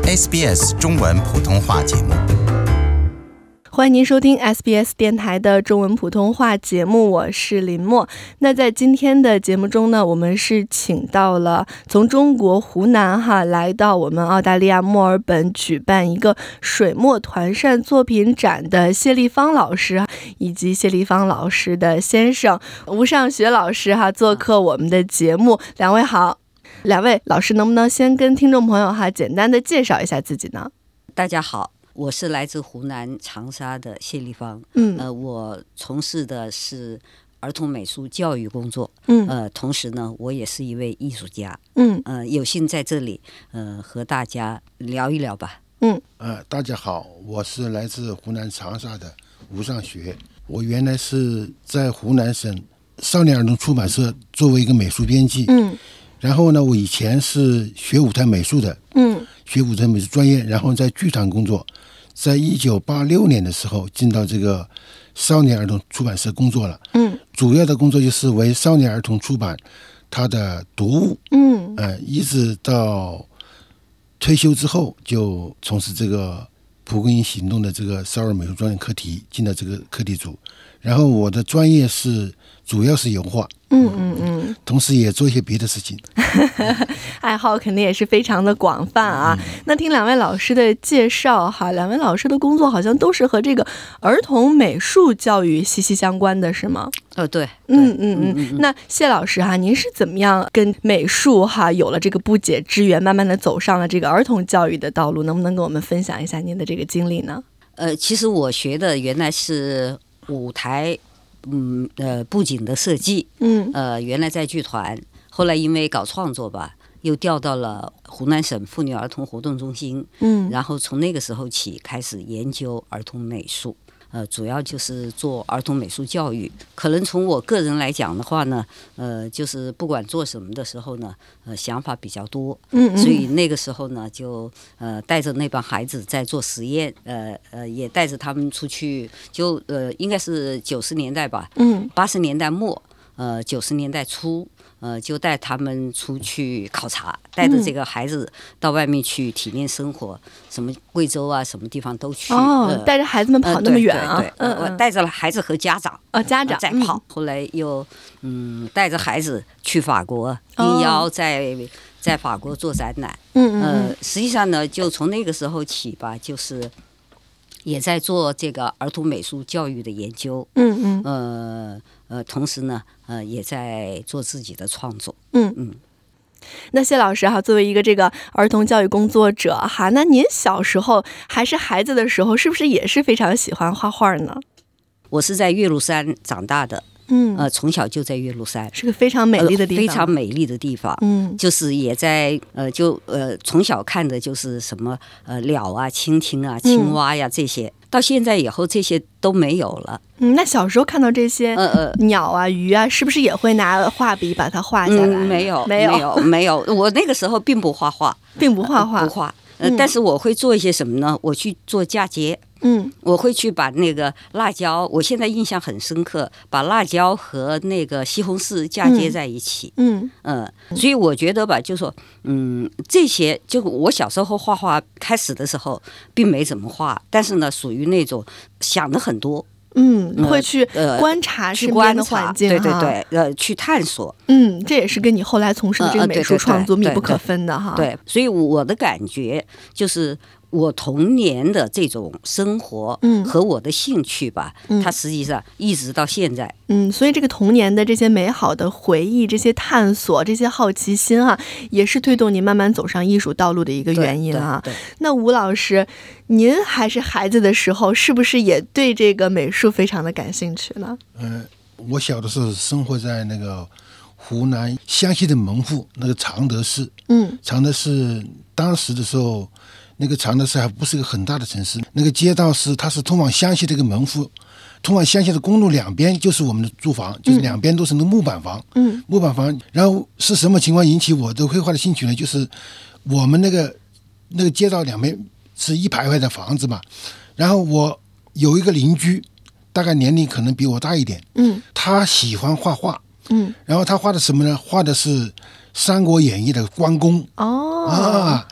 SBS 中文普通话节目。 欢迎您收听 SBS 电台的中文普通话节目，我是林默。那在今天的节目中呢，我们是请到了从中国湖南来到我们澳大利亚墨尔本举办一个水墨团扇作品展的谢立芳老师，以及谢立芳老师的先生吴尚学老师做客我们的节目。两位好。两位老师能不能先跟听众朋友简单的介绍一下自己呢？ 大家好，我是来自湖南长沙的谢立芳。我从事的是儿童美术教育工作。同时呢，我也是一位艺术家。有幸在这里和大家聊一聊吧。 大家好，我是来自湖南长沙的吴尚学。我原来是在湖南省少年儿童出版社作为一个美术编辑。然后呢，我以前是学舞台美术的。学舞台美术专业，然后在剧团工作。在1986年的时候进到这个少年儿童出版社工作了。主要的工作就是为少年儿童出版他的读物。一直到退休之后就从事这个蒲公英行动的这个少儿美术专业课题，进到这个课题组。然后我的专业主要是油画。同时也做一些别的事情。 爱好肯定也是非常的广泛啊。那听两位老师的介绍两位老师的工作好像都是和这个儿童美术教育息息相关的，是吗？ 对。 那谢老师您是怎么样跟美术有了这个不解之缘，慢慢的走上了这个儿童教育的道路？能不能跟我们分享一下您的这个经历呢？ 其实我学的原来是舞台布景的设计。原来在剧团，后来因为搞创作吧，又调到了湖南省妇女儿童活动中心。然后从那个时候起开始研究儿童美术。主要就是做儿童美术教育。可能从我个人来讲的话呢，就是不管做什么的时候呢，想法比较多。所以那个时候呢，就带着那帮孩子在做实验，也带着他们出去，就应该是90年代吧，80年代末，90年代初。就带他们出去考察，带着这个孩子到外面去体验生活，什么贵州啊，什么地方都去。 带着孩子们跑那么远啊？ 我带着孩子和家长家长在跑。后来又带着孩子去法国，应邀在法国做展览。实际上呢，就从那个时候起吧，就是也在做这个儿童美术教育的研究。同时呢，也在做自己的创作。 那谢老师作为一个这个儿童教育工作者那您小时候还是孩子的时候，是不是也是非常喜欢画画呢？ 我是在岳麓山长大的。从小就在岳麓山， 是个非常美丽的地方。 非常美丽的地方。就是也在从小看的就是什么鸟啊、蜻蜓啊、青蛙呀这些。到现在以后这些都没有了。 那小时候看到这些鸟啊、鱼啊，是不是也会拿画笔把它画下来？ 没有。我那个时候并不画画， 不画。 但是我会做一些什么呢？我去做嫁接。我会去把那个辣椒，我现在印象很深刻，把辣椒和那个西红柿嫁接在一起。所以我觉得吧，就说这些就我小时候画画开始的时候并没怎么画，但是呢，属于那种想的很多。 会去观察身边的环境， 对，去探索。 这也是跟你后来从事的这个美术创作密不可分的哈。 对，所以我的感觉就是我童年的这种生活和我的兴趣吧，它实际上一直到现在。 所以这个童年的这些美好的回忆，这些探索，这些好奇心也是推动您慢慢走上艺术道路的一个原因对。 那吴老师，您还是孩子的时候，是不是也对这个美术非常的感兴趣呢？ 我小的时候生活在那个湖南湘西的门户那个常德市。常德市当时的时候，那个常德市还不是一个很大的城市，那个街道它是通往湘西的一个门户，通往湘西的公路两边就是我们的住房，就是两边都是那木板房。木板房。然后是什么情况引起我的绘画的兴趣呢？就是我们那个街道两边是一排排的房子嘛，然后我有一个邻居，大概年龄可能比我大一点。他喜欢画画。然后他画的什么呢？画的是《三国演义》的关公。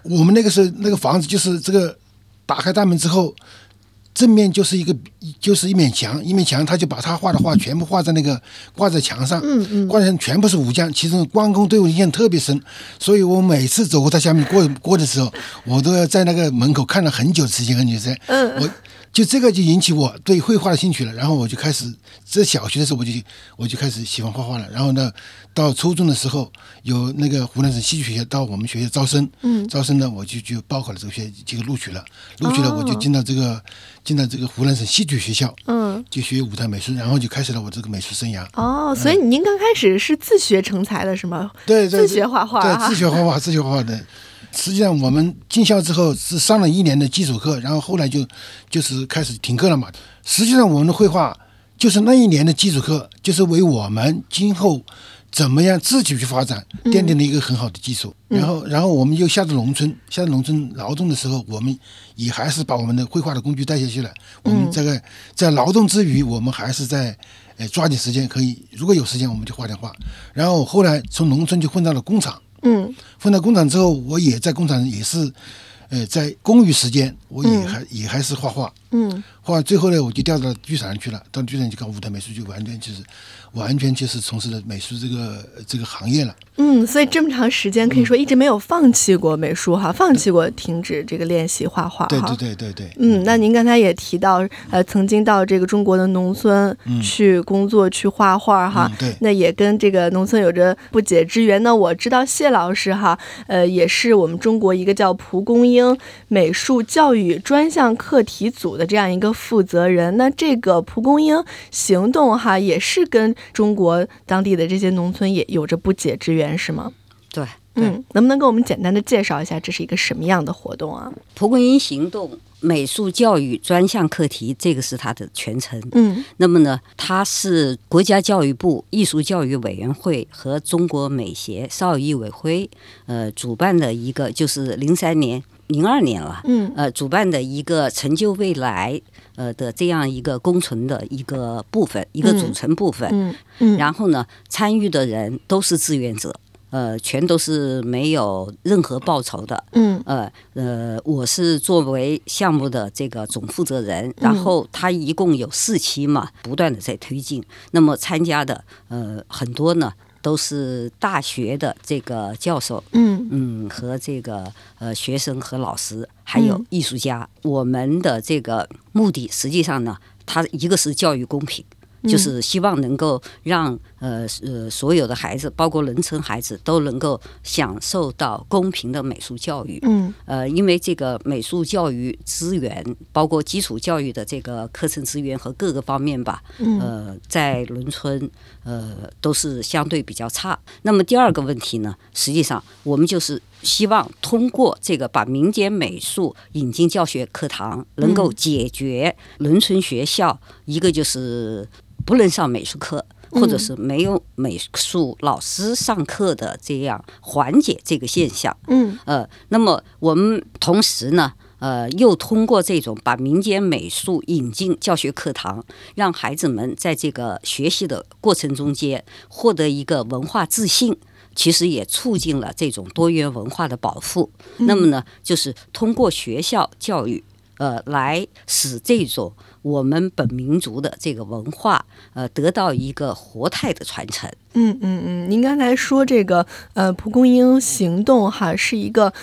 我们那个是那个房子，就是这个打开大门之后，正面就是一面墙，他就把他画的画全部画在那个挂在墙上，挂在全部是武将，其中关公对我印象特别深，所以我每次走过他下面过的时候，我都要在那个门口看了很久的时间，我就这个就引起我对绘画的兴趣了，然后我就开始，在小学的时候我就开始喜欢画画了，然后呢，到初中的时候有那个湖南省戏剧学校到我们学校招生，招生呢我就报考了这个录取了，我就进到这个湖南省戏剧学校，就学舞台美术，然后就开始了我这个美术生涯。 所以您刚开始是自学成才的是吗？ 对， 自学画画， 对，自学画画的。实际上我们进校之后是上了1年的基础课，然后后来就是开始停课了嘛。实际上我们的绘画就是那1年的基础课，就是为我们今后怎么样自己去发展奠定了一个很好的基础。然后我们又下到农村劳动的时候，我们也还是把我们的绘画的工具带下去了。我们在劳动之余，我们还是在抓紧时间，可以如果有时间我们就画点画。然后后来从农村就混到了工厂。混到工厂之后，我也在工厂也是，在公余时间我也还是画画。画最后呢，我就调到剧场去了，到剧场去搞舞台美术，就完全就是从事了美术这个行业了。 所以这么长时间可以说一直没有放弃过美术哈，放弃过停止这个练习画画。 对。 那您刚才也提到，曾经到这个中国的农村去工作去画画哈， 对。 那也跟这个农村有着不解之缘。那我知道谢老师哈，也是我们中国一个叫蒲公英美术教育专项课题组的这样一个负责人。那这个蒲公英行动哈，也是跟中国当地的这些农村也有着不解之缘，是吗？ 对。 能不能给我们简单的介绍一下这是一个什么样的活动啊？ 蒲公英行动美术教育专项课题，这个是它的全称。那么呢，它是国家教育部艺术教育委员会和中国美协少儿艺委会主办的一个，就是02年了，主办的一个成就未来的这样一个工程的一个部分，一个组成部分。然后呢，参与的人都是志愿者。全都是没有任何报酬的。我是作为项目的这个总负责人，然后他一共有4期嘛，不断的在推进。那么参加的很多呢都是大学的这个教授，和这个学生和老师，还有艺术家。我们的这个目的实际上呢，它一个是教育公平。就是希望能够让所有的孩子，包括农村孩子，都能够享受到公平的美术教育。因为这个美术教育资源，包括基础教育的这个课程资源和各个方面吧，在农村都是相对比较差。那么第二个问题呢，实际上我们就是希望通过这个把民间美术引进教学课堂，能够解决农村学校一个就是不能上美术课，或者是没有美术老师上课的这样缓解这个现象。那么我们同时呢，又通过这种把民间美术引进教学课堂，让孩子们在这个学习的过程中间获得一个文化自信，其实也促进了这种多元文化的保护。那么呢，就是通过学校教育来使这种我们本民族的这个文化得到一个活态的传承。 您刚才说这个蒲公英行动哈，是一个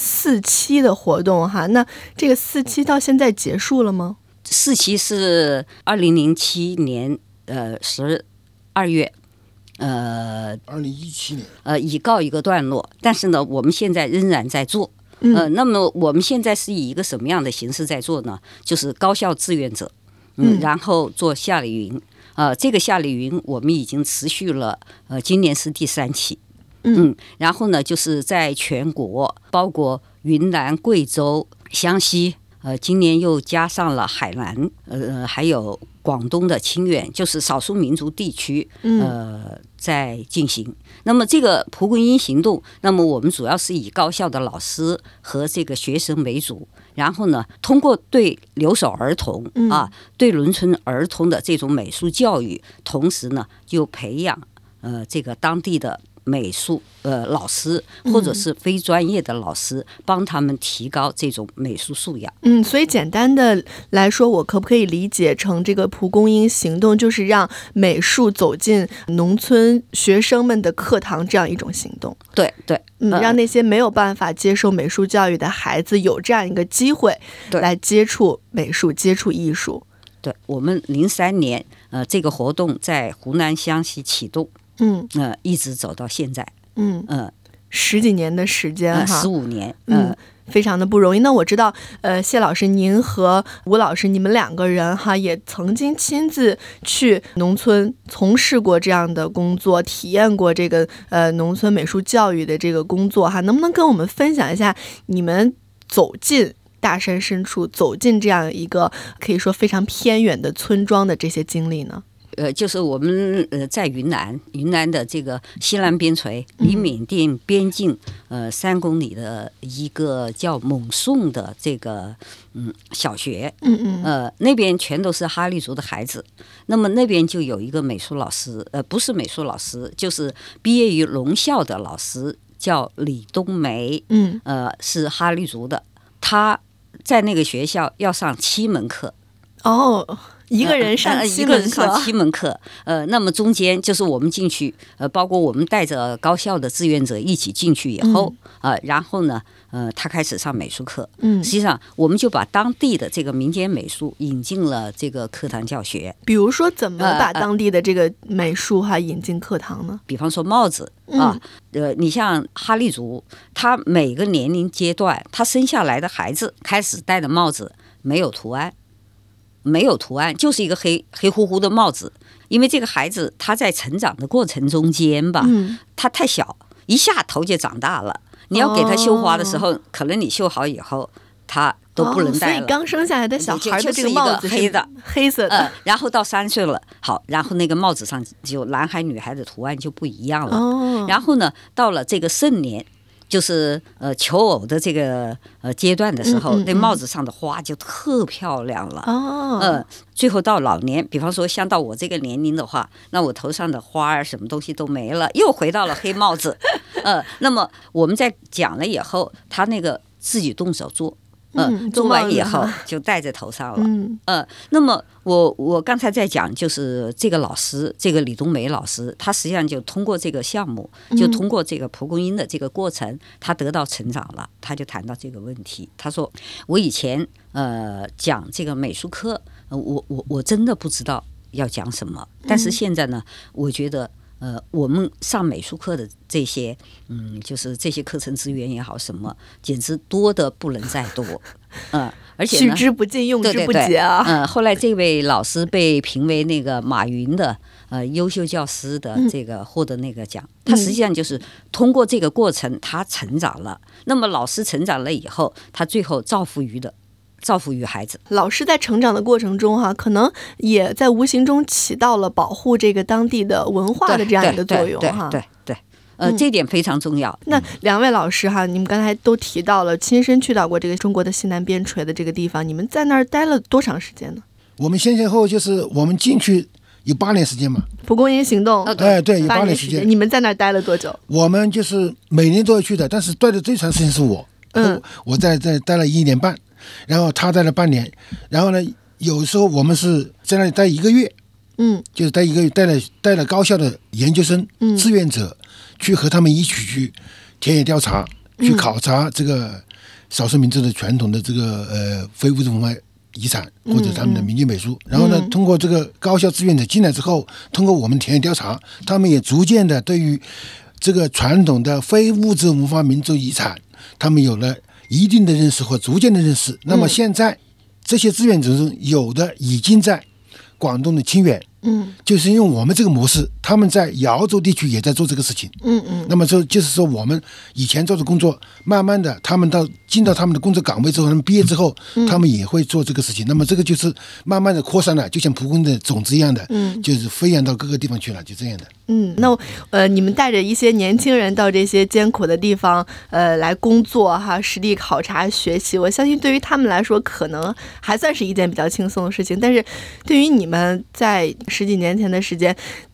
4期的活动哈，那这个4期到现在结束了吗？4 期是2007年12月 2017年已告一个段落，但是呢，我们现在仍然在做。那么我们现在是以一个什么样的形式在做呢？就是高校志愿者，然后做夏令营。这个夏令营我们已经持续了，今年是第3期。然后呢，就是在全国，包括云南、贵州、湘西，今年又加上了海南，还有广东的清远，就是少数民族地区，在进行。那么这个蒲公英行动，那么我们主要是以高校的老师和这个学生为主，然后呢，通过对留守儿童对农村儿童的这种美术教育，同时呢，就培养这个当地的美术老师或者是非专业的老师，帮他们提高这种美术素养。 所以简单的来说，我可不可以理解成这个蒲公英行动就是让美术走进农村学生们的课堂这样一种行动？ 对对， 让那些没有办法接受美术教育的孩子有这样一个机会来接触美术、接触艺术。 对，我们03年这个活动在湖南湘西启动，一直走到现在 ，10几年的时间哈 ，15年， 非常的不容易。那我知道，谢老师您和吴老师你们2个人哈也曾经亲自去农村从事过这样的工作，体验过这个农村美术教育的这个工作哈，能不能跟我们分享一下你们走进大山深处，走进这样一个可以说非常偏远的村庄的这些经历呢？ 就是我们在云南的这个西南边陲，离缅甸边境3公里的一个叫勐宋的这个小学，那边全都是哈利族的孩子。那么那边就有一个美术老师，不是美术老师，就是毕业于农校的老师，叫李冬梅，是哈利族的。他在那个学校要上7门课。 一个人上 7门课，那么中间就是我们进去，包括我们带着高校的志愿者一起进去以后，然后呢，他开始上美术课。实际上我们就把当地的这个民间美术引进了这个课堂教学。 比如说怎么把当地的这个美术引进课堂呢？ 比方说帽子啊，你像哈利族，他每个年龄阶段，他生下来的孩子开始戴的帽子没有图案，就是一个黑乎乎的帽子。因为这个孩子他在成长的过程中间吧，他太小，一下头就长大了。你要给他绣花的时候，可能你绣好以后他都不能戴了。 所以刚生下来的小孩的这个帽子是黑色的， 然后到3岁了，好，然后那个帽子上就男孩女孩的图案就不一样了。然后呢，到了这个盛年，就是求偶的这个阶段的时候，那帽子上的花就特漂亮了。最后到老年，比方说像到我这个年龄的话，那我头上的花儿什么东西都没了，又回到了黑帽子。那么我们在讲了以后，他那个自己动手做。做完以后就戴在头上了。那么我刚才在讲，就是这个老师，这个李冬梅老师，他实际上就通过这个项目，就通过这个蒲公英的这个过程，他得到成长了。他就谈到这个问题，他说我以前讲这个美术课，我真的不知道要讲什么，但是现在呢，我觉得我们上美术课的这些，就是这些课程资源也好，什么简直多得不能再多，而且取之不尽，用之不竭啊。 后来这位老师被评为那个马云的优秀教师的这个获得那个奖，他实际上就是通过这个过程，他成长了。那么老师成长了以后，他最后造福于孩子。 老师在成长的过程中可能也在无形中起到了保护这个当地的文化的这样一个作用对，这点非常重要。 那2位老师你们刚才都提到了亲身去到过这个中国的西南边陲的这个地方，你们在那儿待了多长时间呢？ 我们先后就是我们进去有8年时间嘛。 蒲公英行动， 对，有8年时间。 你们在那儿待了多久？ 我们就是每年都要去的，但是待的最长时间是我，我在待了1年半。然后他待了半年，然后呢，有时候我们是在那里待1个月，就是待1个月，带了高校的研究生、志愿者去和他们一起去田野调查，去考察这个少数民族的传统的这个非物质文化遗产或者他们的民间美术。然后呢，通过这个高校志愿者进来之后，通过我们田野调查，他们也逐渐的对于这个传统的非物质文化民族遗产，他们有了一定的认识或逐渐的认识。那么现在这些志愿者中有的已经在广东的清远，就是用我们这个模式，他们在瑶州地区也在做这个事情。那么就是说我们以前做的工作，慢慢的他们进到他们的工作岗位之后，他们毕业之后，他们也会做这个事情。那么这个就是慢慢的扩散了，就像蒲公英的种子一样的，就是飞扬到各个地方去了，就这样的。 那你们带着一些年轻人到这些艰苦的地方来工作实地考察学习，我相信对于他们来说可能还算是一件比较轻松的事情，但是对于你们在10几年前的时间，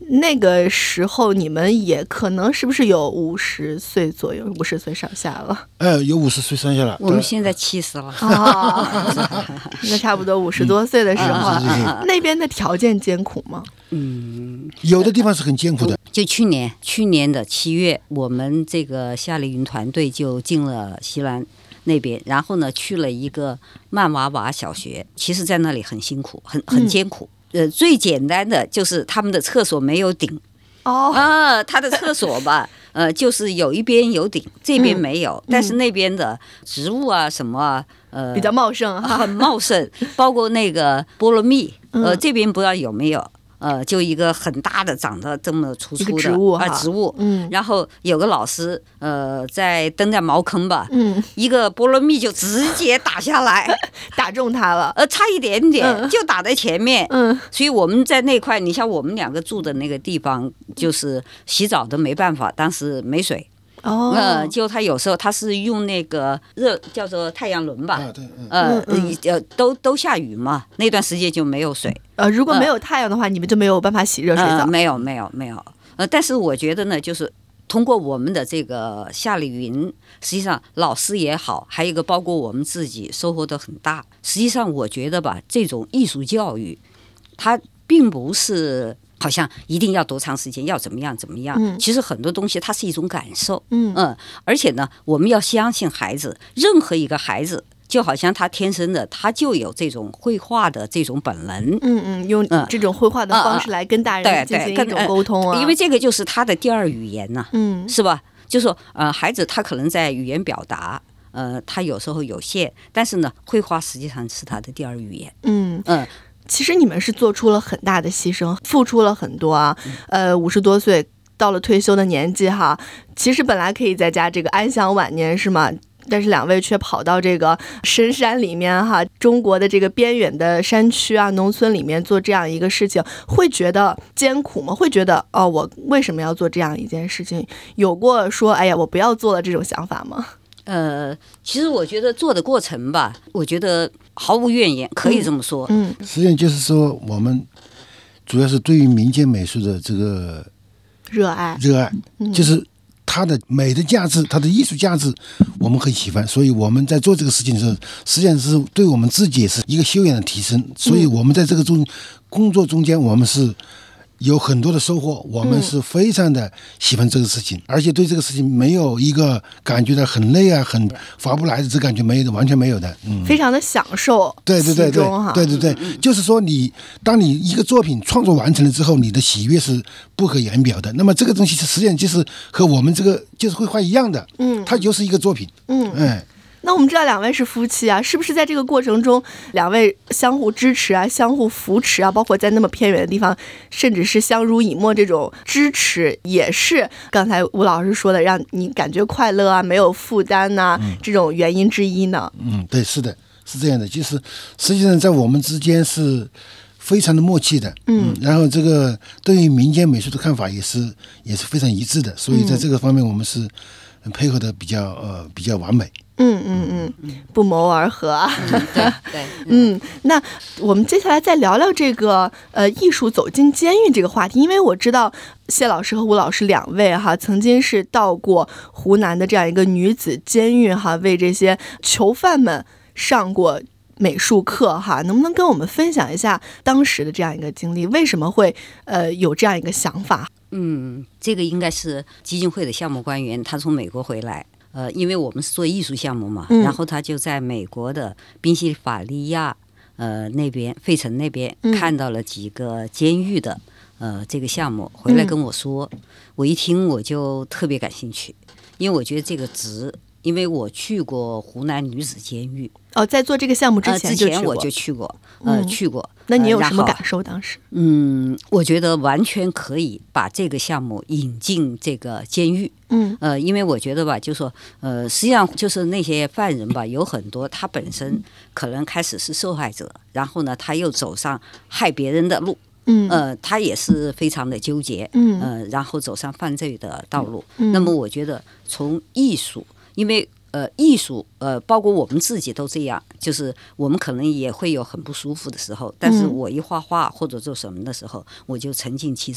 那个时候你们也可能是不是有50岁左右，50岁上下了？ 有50岁上下了。 我们现在70了。 那差不多50多岁的时候，那边的条件艰苦吗？ 有的地方是很艰苦的。 就去年的7月，我们这个夏令营团队就进了西兰那边，然后呢去了一个曼娃娃小学。其实在那里很辛苦，很艰苦。最简单的就是他们的厕所没有顶。他的厕所吧，就是有一边有顶，这边没有，但是那边的植物啊什么啊， 比较茂盛， 很茂盛，包括那个菠萝蜜，这边不知道有没有。就一个很大的长得这么粗的植物，然后有个老师在蹬在茅坑吧，一个菠萝蜜就直接打下来， 打中他了， 差一点点就打在前面，所以我们在那块，你像我们2个住的那个地方，就是洗澡都没办法，当时没水。就他有时候他是用那个叫做太阳轮吧，都下雨嘛，那段时间就没有水。 如果没有太阳的话，你们就没有办法洗热水澡。 没有。但是我觉得呢，就是通过我们的这个夏令营，实际上老师也好，还有一个包括我们自己收获的很大。实际上我觉得吧，这种艺术教育，它并不是好像一定要多长时间，要怎么样。其实很多东西它是一种感受。而且呢，我们要相信孩子，任何一个孩子，就好像他天生的，他就有这种绘画的这种本能。 用这种绘画的方式来跟大人进行一种沟通啊。 因为这个就是他的第二语言呐，是吧？就说孩子他可能在语言表达，他有时候有限，但是呢，绘画实际上是他的第二语言。 其实你们是做出了很大的牺牲，付出了很多啊。50多岁到了退休的年纪哈，其实本来可以在家这个安享晚年是吗？但是2位却跑到这个深山里面哈，中国的这个边远的山区啊、农村里面做这样一个事情，会觉得艰苦吗？会觉得我为什么要做这样一件事情？有过说哎呀我不要做了这种想法吗？ 其实我觉得做的过程吧，我觉得毫无怨言，可以这么说。 实际上就是说，我们主要是对于民间美术的这个热爱，就是它的美的价值，它的艺术价值，我们很喜欢。所以我们在做这个事情的时候，实际上是对我们自己也是一个修养的提升。所以我们在这个工作中间，我们是有很多的收获，我们是非常的喜欢这个事情，而且对这个事情没有一个感觉到很累啊、很划不来的这感觉没有的，完全没有的。 非常的享受。对， 就是说当你一个作品创作完成了之后，你的喜悦是不可言表的。那么这个东西实际上就是和我们这个就是绘画一样的，它就是一个作品。 那我们知道2位是夫妻啊，是不是在这个过程中2位相互支持啊、相互扶持啊，包括在那么偏远的地方，甚至是相濡以沫，这种支持也是刚才吴老师说的让你感觉快乐啊、没有负担啊，这种原因之一呢？ 对，是的，是这样的。就是实际上在我们之间是非常的默契的。然后这个对于民间美术的看法也是非常一致的，所以在这个方面我们是配合的比较完美。 不谋而合啊。 对。 那我们接下来再聊聊这个艺术走进监狱这个话题，因为我知道谢老师和吴老师2位哈，曾经是到过湖南的这样一个女子监狱哈，为这些囚犯们上过美术课哈，能不能跟我们分享一下当时的这样一个经历？为什么会有这样一个想法？ 这个应该是基金会的项目官员，他从美国回来。因为我们是做艺术项目嘛，然后他就在美国的宾夕法尼亚那边费城那边看到了几个监狱的这个项目，回来跟我说，我一听我就特别感兴趣，因为我觉得这个值，因为我去过湖南女子监狱。 在做这个项目之前我就去过，去过。 那你有什么感受当时？ 我觉得完全可以把这个项目引进这个监狱。因为我觉得吧，就说实际上就是那些犯人吧，有很多他本身可能开始是受害者，然后呢他又走上害别人的路。他也是非常的纠结。然后走上犯罪的道路。那么我觉得从艺术，因为艺术包括我们自己都这样，就是我们可能也会有很不舒服的时候，但是我一画画或者做什么的时候，我就沉浸其中。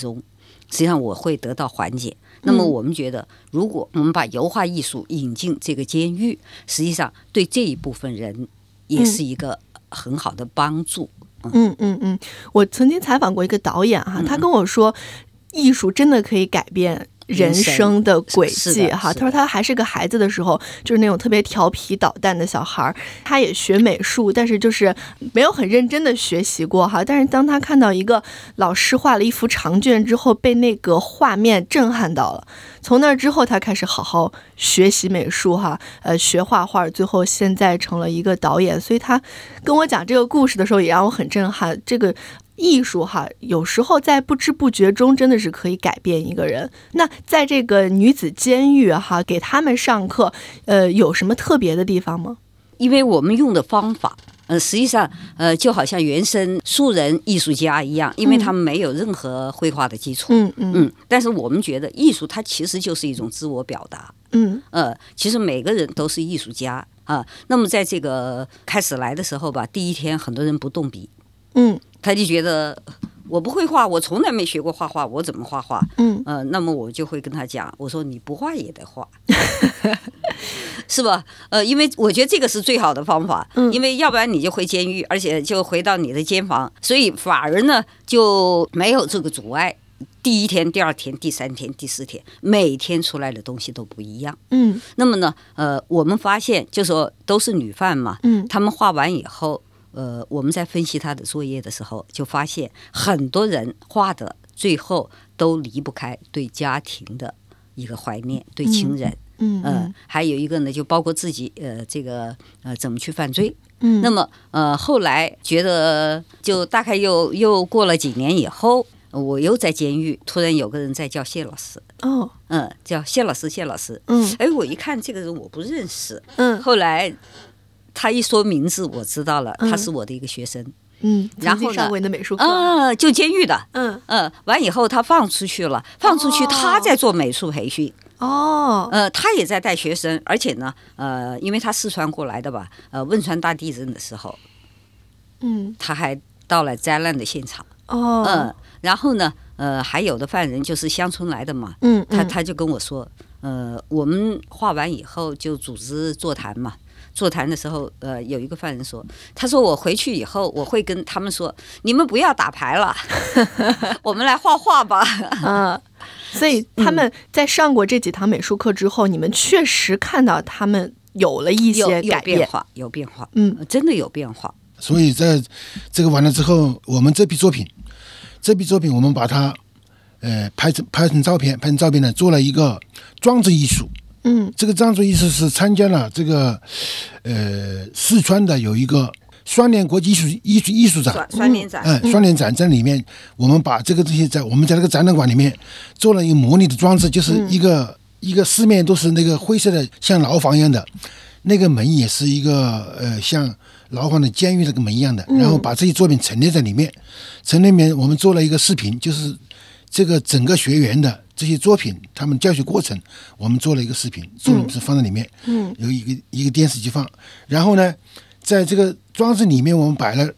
实际上我会得到缓解。那么我们觉得，如果我们把油画艺术引进这个监狱，实际上对这一部分人也是一个很好的帮助。 我曾经采访过一个导演哈，他跟我说，艺术真的可以改变人生的轨迹哈。他说他还是个孩子的时候，就是那种特别调皮捣蛋的小孩，他也学美术，但是就是没有很认真的学习过哈。但是当他看到一个老师画了一幅长卷之后，被那个画面震撼到了，从那之后他开始好好学习美术哈，学画画，最后现在成了一个导演。所以他跟我讲这个故事的时候也让我很震撼，这个艺术哈，有时候在不知不觉中真的是可以改变一个人。那在这个女子监狱哈，给他们上课，有什么特别的地方吗？ 因为我们用的方法，实际上就好像原生素人艺术家一样，因为他们没有任何绘画的基础。但是我们觉得艺术它其实就是一种自我表达。其实每个人都是艺术家啊。那么在这个开始来的时候吧，第一天很多人不动笔。他就觉得我不会画，我从来没学过画画，我怎么画画？那么我就会跟他讲，我说你不画也得画，是吧？因为我觉得这个是最好的方法，因为要不然你就回监狱，而且就回到你的监房，所以反而呢就没有这个阻碍。第一天、第二天、第三天、第四天，每天出来的东西都不一样。那么呢，我们发现就说都是女犯嘛，他们画完以后。我们在分析他的作业的时候，就发现很多人画的最后都离不开对家庭的一个怀念，对亲人。还有一个呢，就包括自己这个怎么去犯罪。那么后来觉得，就大概又过了几年以后，我又在监狱，突然有个人在叫谢老师。叫谢老师，谢老师。我一看这个人我不认识。后来。他一说名字，我知道了，他是我的一个学生。 然后上过你的美术课就监狱的。完以后他放出去了，他在做美术培训。他也在带学生，而且呢，因为他四川过来的吧，汶川大地震的时候，他还到了灾难的现场。然后呢，还有的犯人就是乡村来的嘛，他就跟我说，我们画完以后就组织座谈嘛。座谈的时候，有一个犯人说，他说我回去以后，我会跟他们说，你们不要打牌了，我们来画画吧。 所以他们在上过这几堂美术课之后，你们确实看到他们有了一些改变， 有变化，真的有变化。 所以在这个完了之后，我们这批作品我们把它拍成照片呢，做了一个装置艺术。这个装置艺术是参加了这个四川的有一个双联国际艺术展， 双联展， 双联展在里面，我们把这个东西我们在那个展览馆里面做了一个模拟的装置，就是一个四面都是那个灰色的像牢房一样的，那个门也是一个像牢房的监狱那个门一样的，然后把这些作品陈列在里面，我们做了一个视频，就是这个整个学员的这些作品，他们教学过程，我们做了一个视频，是放在里面，有一个电视机放，然后呢，在这个装置里面，我们摆了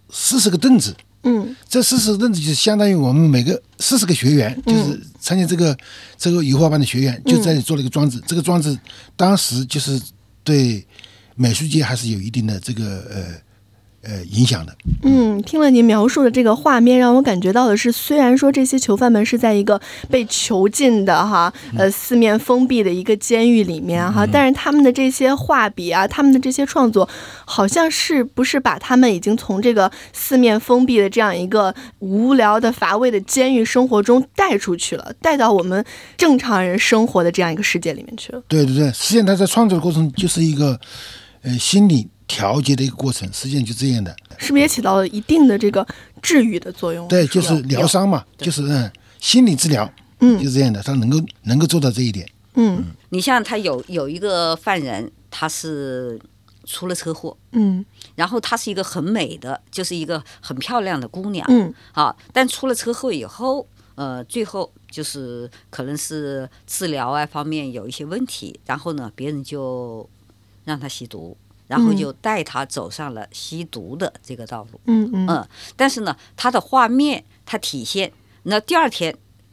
40个凳子，这40个凳子就是相当于我们每个40个学员，就是参加这个油画班的学员，就在这里做了一个装置，这个装置当时就是对美术界还是有一定的这个影响的。 听了您描述的这个画面，让我感觉到的是，虽然说这些囚犯们是在一个被囚禁的哈，四面封闭的一个监狱里面哈，但是他们的这些画笔啊，他们的这些创作，好像是不是把他们已经从这个四面封闭的这样一个无聊的乏味的监狱生活中带出去了，带到我们正常人生活的这样一个世界里面去了。 对，实际上他在创作的过程就是一个心理调节的一个过程，实际上就这样的，是不是也起到了一定的这个治愈的作用？ 对，就是疗伤嘛，就是心理治疗，就是这样的，他能够做到这一点。 你像他有一个犯人，他是出了车祸，然后她是一个很美的，就是一个很漂亮的姑娘，但出了车祸以后，最后就是可能是治疗方面有一些问题，然后呢，别人就让她吸毒。然后就带他走上了吸毒的这个道路。但是呢，他的画面，他体现，那第二天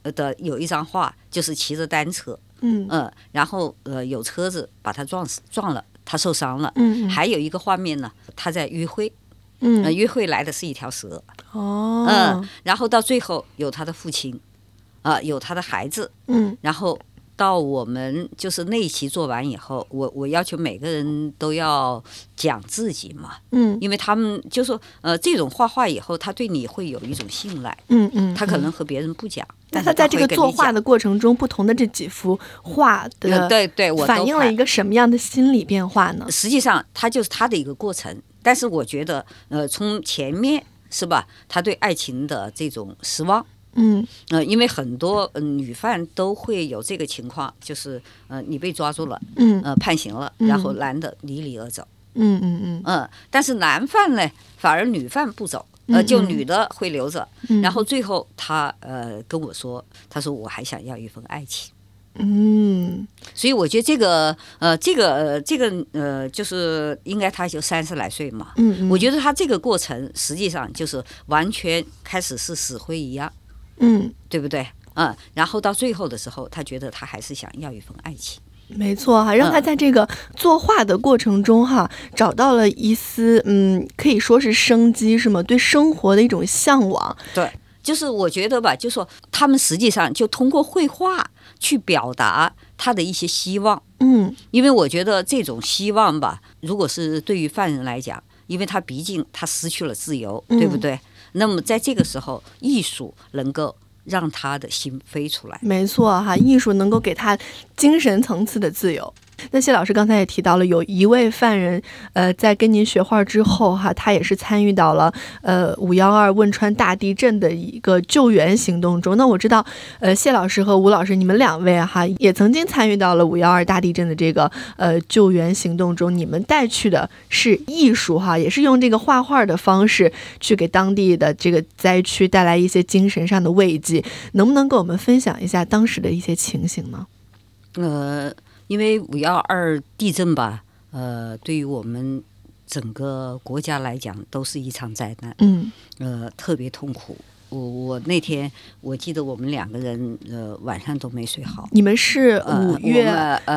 的有一张画，就是骑着单车，然后有车子把他撞了，他受伤了。还有一个画面呢，他在约会，约会来的是一条蛇。然后到最后有他的父亲，有他的孩子，然后到我们就是那一期做完以后，我要求每个人都要讲自己嘛，因为他们就说这种画以后，他对你会有一种信赖，他可能和别人不讲。 那他在这个作画的过程中，不同的这几幅画的对，我反映了一个什么样的心理变化呢？ 实际上，它就是他的一个过程。但是我觉得，从前面是吧，他对爱情的这种失望。因为很多女犯都会有这个情况，就是你被抓住了，判刑了，然后男的离你而走。但是男犯呢，反而女犯不走。就女的会留着，然后最后他跟我说，他说我还想要一份爱情。所以我觉得这个就是应该他就30来岁嘛。我觉得他这个过程实际上就是完全开始是死灰一样，对不对？然后到最后的时候，他觉得他还是想要一份爱情。 没错哈，让他在这个作画的过程中哈，找到了一丝可以说是生机，是吗？对生活的一种向往。 对，就是我觉得吧，就说他们实际上就通过绘画去表达他的一些希望。因为我觉得这种希望吧，如果是对于犯人来讲，因为他毕竟他失去了自由，对不对？那么在这个时候，艺术能够让他的心飞出来。 没错哈，艺术能够给他精神层次的自由。那谢老师刚才也提到了，有一位犯人，在跟您学画之后哈，他也是参与到了5·12汶川大地震的一个救援行动中。那我知道，谢老师和吴老师，你们2位哈，也曾经参与到了5·12大地震的这个救援行动中。你们带去的是艺术哈，也是用这个画画的方式去给当地的这个灾区带来一些精神上的慰藉。能不能跟我们分享一下当时的一些情形呢？ 因为5·12地震吧，对于我们整个国家来讲都是一场灾难，特别痛苦。我那天我记得我们2个人晚上都没睡好。 你们是5月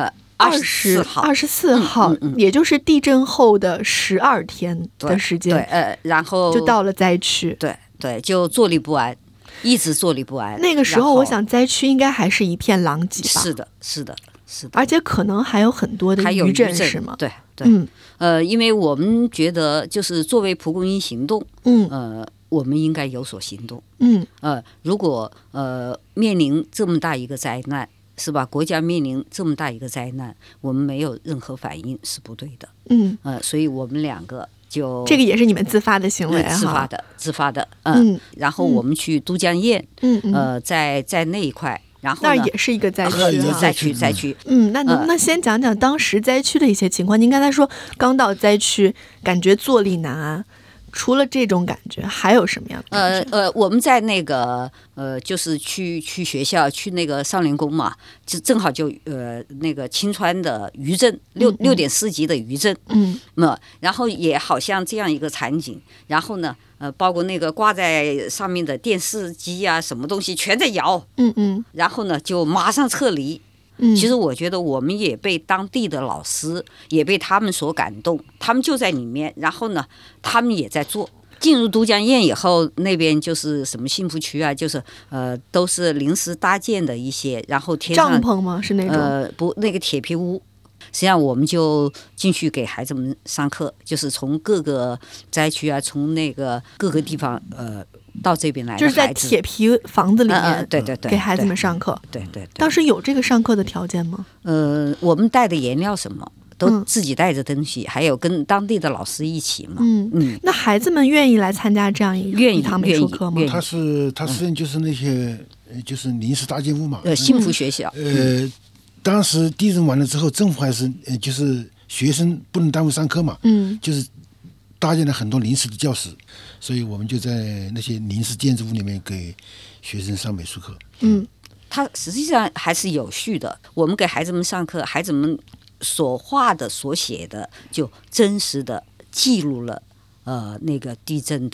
24号，也就是地震后的12天的时间， 对，然后就到了灾区， 对，就坐立不安，一直坐立不安。 那个时候，我想灾区应该还是一片狼藉吧？ 是的， 而且可能还有很多的余震，是吗？ 对，因为我们觉得就是作为蒲公英行动，我们应该有所行动。如果面临这么大一个灾难，是吧？国家面临这么大一个灾难，我们没有任何反应是不对的。所以我们2个就这个也是你们自发的行为哈，自发的。然后我们去都江堰，在那一块。然后那也是一个灾区， 灾区。 那能不能先讲讲当时灾区的一些情况？您刚才说刚到灾区，感觉坐立难安，除了这种感觉，还有什么样的感觉？ 我们在那个就是去学校，去那个少年宫嘛，就正好就那个青川的余震6.4级的余震，然后也好像这样一个场景，然后呢。包括那个挂在上面的电视机啊，什么东西全在摇，然后呢就马上撤离。其实我觉得我们也被当地的老师也被他们所感动，他们就在里面，然后呢他们也在做。进入都江堰以后，那边就是什么幸福区啊，就是都是临时搭建的一些，然后贴上帐篷吗？是那种不那个铁皮屋。实际上我们就进去给孩子们上课，就是从各个灾区啊，从那个各个地方到这边来的孩子， 就是在铁皮房子里面， 对， 给孩子们上课。 对。 当时有这个上课的条件吗？ 我们带的颜料什么都自己带着东西，还有跟当地的老师一起嘛。 那孩子们愿意来参加这样一堂美术课吗？ 他实际上就是那些就是临时搭建物嘛。 幸福学校。 当时地震完了之后，政府还是就是学生不能耽误上课嘛，就是搭建了很多临时的教室，所以我们就在那些临时建筑物里面给学生上美术课。 它实际上还是有序的。我们给孩子们上课，孩子们所画的、所写的，就真实的记录了那个地震的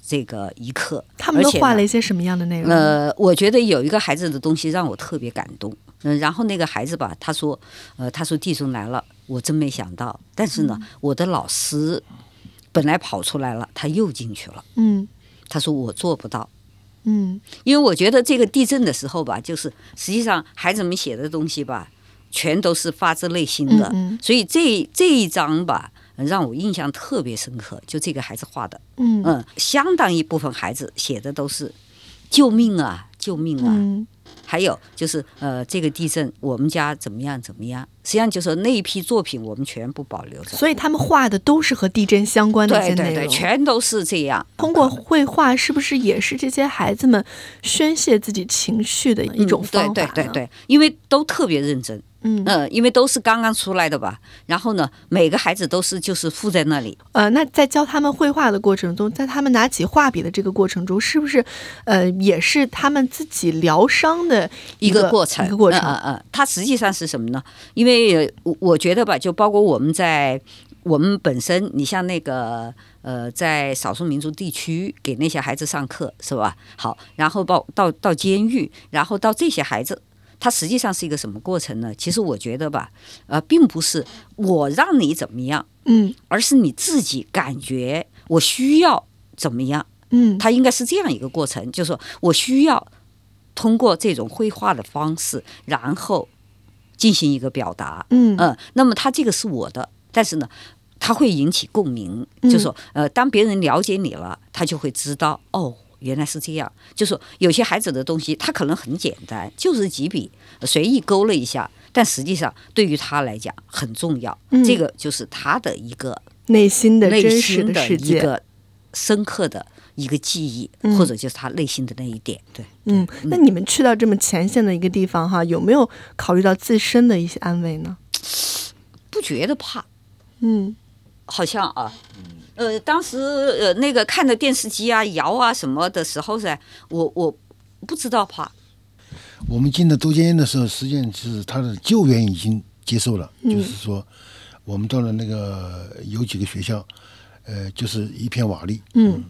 这个一课。 他们都画了一些什么样的内容？ 我觉得有一个孩子的东西让我特别感动。然后那个孩子吧，他说地震来了，我真没想到。但是呢，我的老师本来跑出来了，他又进去了。他说我做不到。因为我觉得这个地震的时候吧，就是实际上孩子们写的东西吧，全都是发自内心的。所以这一章吧，让我印象特别深刻，就这个孩子画的。相当一部分孩子写的都是救命啊，救命啊。还有就是这个地震我们家怎么样怎么样，实际上就是那一批作品我们全部保留着。 所以他们画的都是和地震相关的一些内容。 对，全都是这样。 通过绘画是不是也是这些孩子们宣泄自己情绪的一种方法呢？ 对，因为都特别认真。因为都是刚刚出来的吧，然后呢，每个孩子都是就是附在那里。 那在教他们绘画的过程中，在他们拿起画笔的这个过程中，是不是也是他们自己疗伤的一个过程？ 它实际上是什么呢？因为我觉得吧，就包括我们本身，你像那个在少数民族地区给那些孩子上课是吧？好，然后到监狱，然后到这些孩子。它实际上是一个什么过程呢？其实我觉得吧，并不是我让你怎么样，而是你自己感觉我需要怎么样，它应该是这样一个过程，就是说我需要通过这种绘画的方式，然后进行一个表达，那么它这个是我的，但是呢，它会引起共鸣，就是说，当别人了解你了，他就会知道哦。原来是这样，就是说有些孩子的东西他可能很简单，就是几笔随意勾了一下，但实际上对于他来讲很重要。这个就是他的一个内心的真实的世界， 一个深刻的一个记忆，或者就是他内心的那一点。对， 那你们去到这么前线的一个地方哈，有没有考虑到自身的一些安危呢？ 不觉得怕，好像啊。当时那个看着电视机啊摇啊什么的时候噻，我不知道怕。 我们进到都监院的时候，实际上是他的救援已经接受了，就是说我们到了那个有几个学校，就是一片瓦砾，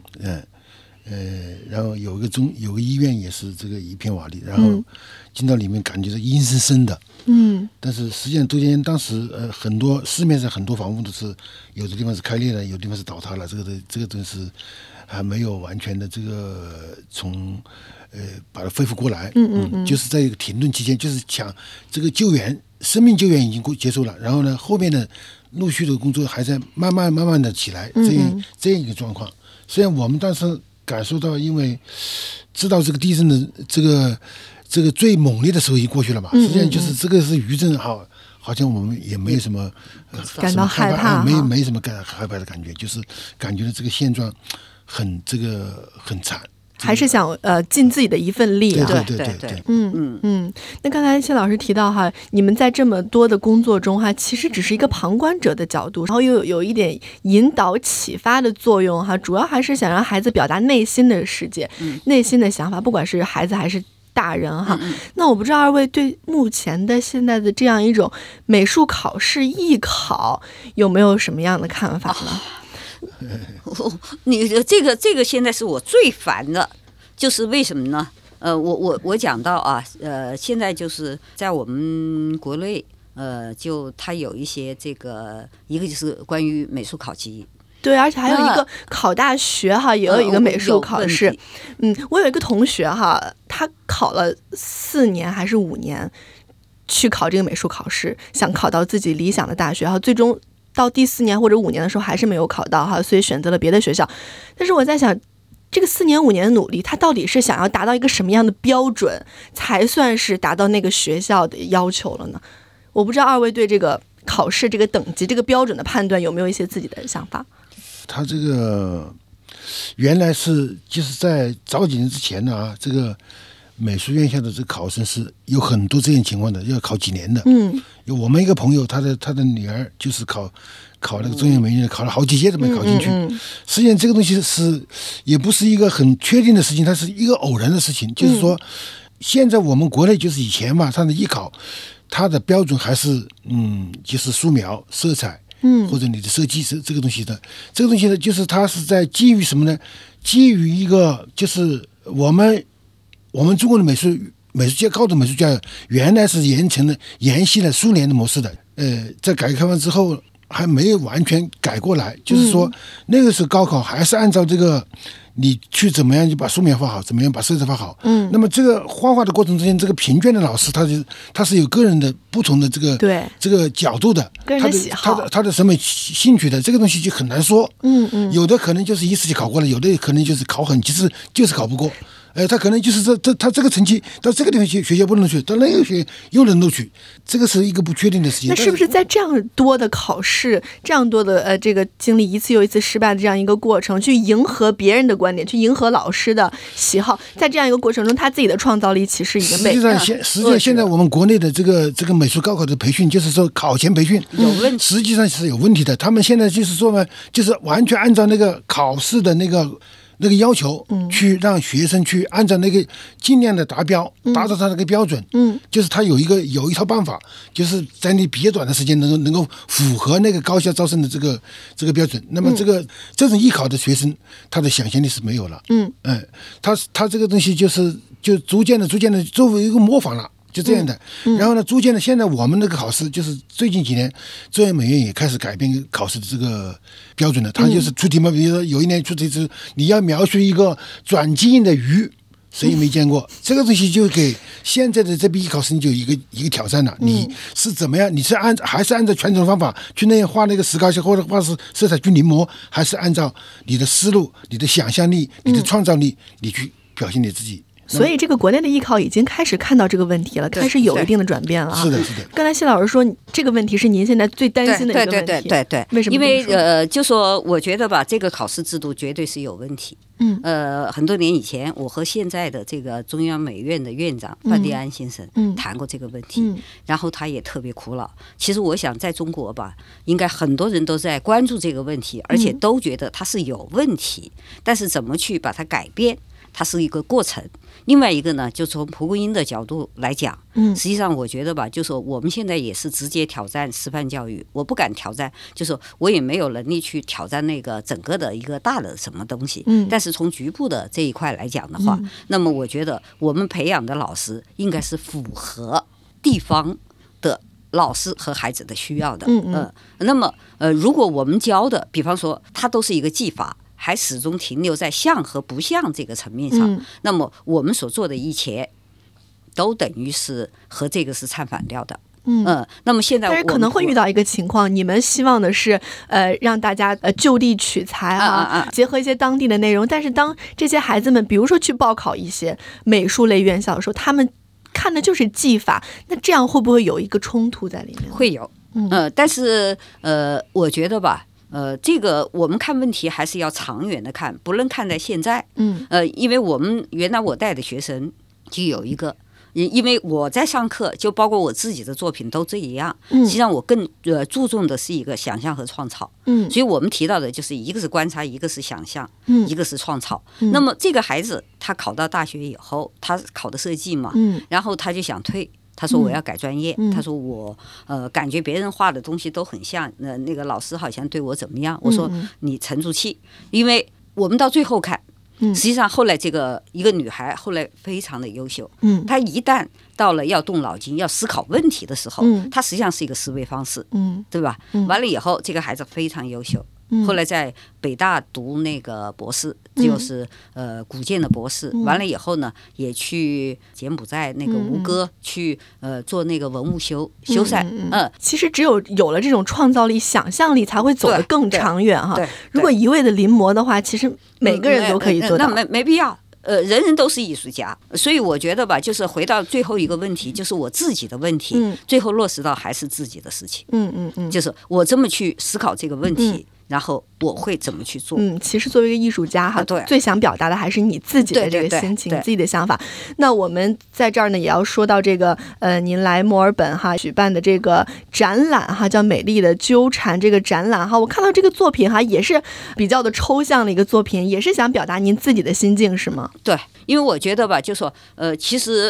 然后有个医院也是这个一片瓦砾，然后进到里面感觉是阴森森的。但是实际上都监院当时很多市面上很多房屋都是有的地方是开裂了，有的地方是倒塌了，这个都是还没有完全的这个从把它恢复过来。就是在一个停顿期间，就是抢这个救援，生命救援已经结束了，然后呢后面的陆续的工作还在慢慢的起来，这样一个状况。虽然我们当时感受到，因为知道这个地震的这个最猛烈的时候已经过去了嘛，实际上就是这个是余震，好像我们也没什么感到害怕， 没什么害怕的感觉，就是感觉这个现状很惨。 还是想尽自己的一份力。 对。 那刚才谢老师提到哈，你们在这么多的工作中哈，其实只是一个旁观者的角度，然后又有一点引导启发的作用哈，主要还是想让孩子表达内心的世界，内心的想法，不管是孩子还是大人哈。那我不知道二位对目前的现在的这样一种美术考试艺考有没有什么样的看法呢？ 你这个现在是我最烦的，就是为什么呢？我讲到啊，现在就是在我们国内，就它有一些这个，一个就是关于美术考级。 对，而且还有一个考大学哈，也有一个美术考试。我有一个同学哈，他考了4年还是5年去考这个美术考试，想考到自己理想的大学哈，最终到第4年或者5年的时候还是没有考到哈，所以选择了别的学校。但是我在想，这个4年5年的努力，他到底是想要达到一个什么样的标准，才算是达到那个学校的要求了呢？我不知道二位对这个考试这个等级这个标准的判断有没有一些自己的想法？ 他这个原来就是在早几年之前呢这个美术院校的这个考生是有很多这样情况的，要考几年的。有我们一个朋友，他的女儿就是考那个中央美院，考了好几届都没考进去。实际上这个东西也不是一个很确定的事情，它是一个偶然的事情。就是说，现在我们国内就是以前嘛，它的艺考，它的标准还是就是素描、色彩， 或者你的设计是这个东西的。这个东西呢，就是它是在基于什么呢？基于一个就是我们中国的美术界高等美术教育原来是沿袭了苏联的模式的，在改革开放之后还没有完全改过来，就是说那个时候高考还是按照这个你去怎么样就把书面画好，怎么样把色彩画好。那么这个画画的过程之间，这个评卷的老师他是有个人的不同的这个角度的， 个人的喜好， 他的审美兴趣的，这个东西就很难说。有的可能就是一次就考过了，有的可能就是考很几次就是考不过。他可能就是他这个成绩到这个地方学校不能去，到那个学又能录取，这个是一个不确定的事情。 那是不是在这样多的考试，这样多的这个经历一次又一次失败的这样一个过程，去迎合别人的观点，去迎合老师的喜好，在这样一个过程中，他自己的创造力其实已经被实际上现在我们国内的这个美术高考的培训，就是说考前培训有问题， 实际上是有问题的。他们现在就是说呢，就是完全按照那个考试的那个要求去让学生去按照那个尽量的达标，达到他那个标准。就是他有一套办法，就是在你比较短的时间能够符合那个高校招生的这个标准。那么这种艺考的学生，他的想象力是没有了。他这个东西就逐渐的作为一个模仿了。就这样的，然后呢，逐渐的，现在我们那个考试就是最近几年，中央美院也开始改变考试的这个标准了。它就是出题嘛，比如说有一年出题是你要描述一个转基因的鱼，谁也没见过，这个东西就给现在的这批考生就一个挑战了。你是怎么样？你是还是按照传统的方法去那样画那个石膏像或者画色彩去临摹，还是按照你的思路、你的想象力、你的创造力，你去表现你自己？ 所以这个国内的艺考已经开始看到这个问题了，开始有一定的转变了。 是的。 刚才谢老师说这个问题是您现在最担心的一个问题。 对。 为什么？ 因为就说我觉得吧，这个考试制度绝对是有问题。很多年以前，我和现在的这个中央美院的院长范迪安先生谈过这个问题，然后他也特别苦恼。其实我想在中国吧，应该很多人都在关注这个问题，而且都觉得它是有问题，但是怎么去把它改变，它是一个过程。另外一个呢，就从蒲公英的角度来讲，实际上我觉得吧，就是说我们现在也是直接挑战师范教育，我不敢挑战，就是说我也没有能力去挑战那个整个的一个大的什么东西。但是从局部的这一块来讲的话，那么我觉得我们培养的老师应该是符合地方的老师和孩子的需要的。那么如果我们教的，比方说它都是一个技法，还始终停留在像和不像这个层面上，那么我们所做的一切都等于是和这个是唱反调的。那么现在但是可能会遇到一个情况，你们希望的是让大家就地取材结合一些当地的内容，但是当这些孩子们比如说去报考一些美术类院校的时候，他们看的就是技法，那这样会不会有一个冲突在里面？ 会有。但是我觉得吧，这个我们看问题还是要长远的看，不能看在现在。因为我们原来我带的学生就有一个，因为我在上课，就包括我自己的作品都这样。实际上我更注重的是一个想象和创造。所以我们提到的就是一个是观察，一个是想象，一个是创造。那么这个孩子他考到大学以后，他考的设计嘛，然后他就想退。他说我要改专业，他说我感觉别人画的东西都很像，那个老师好像对我怎么样？我说你沉住气，因为我们到最后看，实际上后来这个一个女孩后来非常的优秀，她一旦到了要动脑筋要思考问题的时候，她实际上是一个思维方式，对吧？完了以后这个孩子非常优秀。后来在北大读那个博士，就是古建的博士。完了以后呢，也去柬埔寨那个吴哥去做那个文物修缮。 其实只有了这种创造力、想象力，才会走得更长远哈。如果一味的临摹的话，其实每个人都可以做到， 那没必要。人人都是艺术家，所以我觉得吧，就是回到最后一个问题，就是我自己的问题，最后落实到还是自己的事情。就是我这么去思考这个问题。然后我会怎么去做？ 其实作为一个艺术家哈，最想表达的还是你自己的这个心情，自己的想法。那我们在这儿呢，也要说到这个您来墨尔本哈举办的这个展览哈，叫《美丽的纠缠》这个展览哈，我看到这个作品哈，也是比较的抽象的一个作品，也是想表达您自己的心境是吗？ 对，因为我觉得吧，就说其实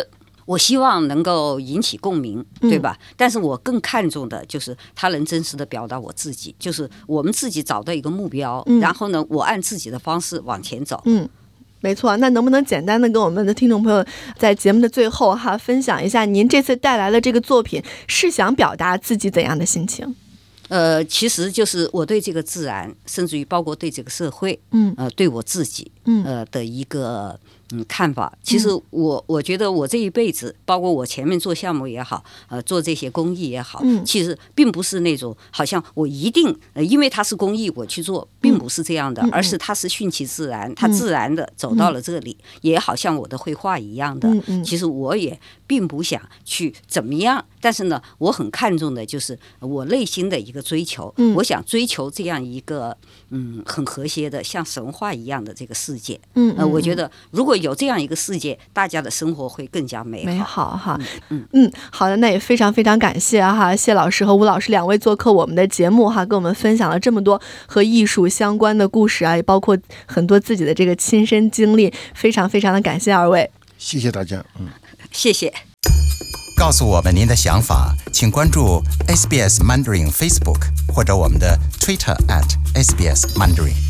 我希望能够引起共鸣，对吧？但是我更看重的就是他能真实的表达我自己，就是我们自己找到一个目标，然后呢，我按自己的方式往前走。 没错，那能不能简单的跟我们的听众朋友在节目的最后分享一下您这次带来的这个作品是想表达自己怎样的心情？ 其实就是我对这个自然，甚至于包括对这个社会，对我自己，的一个看法。其实我觉得我这一辈子，包括我前面做项目也好，做这些公益也好，其实并不是那种好像我一定因为它是公益我去做，并不是这样的，而是它是顺其自然，它自然的走到了这里，也好像我的绘画一样的。其实我也并不想去怎么样，但是呢，我很看重的就是我内心的一个追求，我想追求这样一个很和谐的像神话一样的这个世界。我觉得如果有这样一个世界，大家的生活会更加美好哈。好的，那也非常非常感谢谢老师和吴老师两位做客我们的节目跟我们分享了这么多和艺术相关的故事也包括很多自己的这个亲身经历，非常非常的感谢二位。 谢谢大家。 谢谢。 告诉我们您的想法，请关注 SBS Mandarin Facebook 或者我们的 Twitter @SBS Mandarin。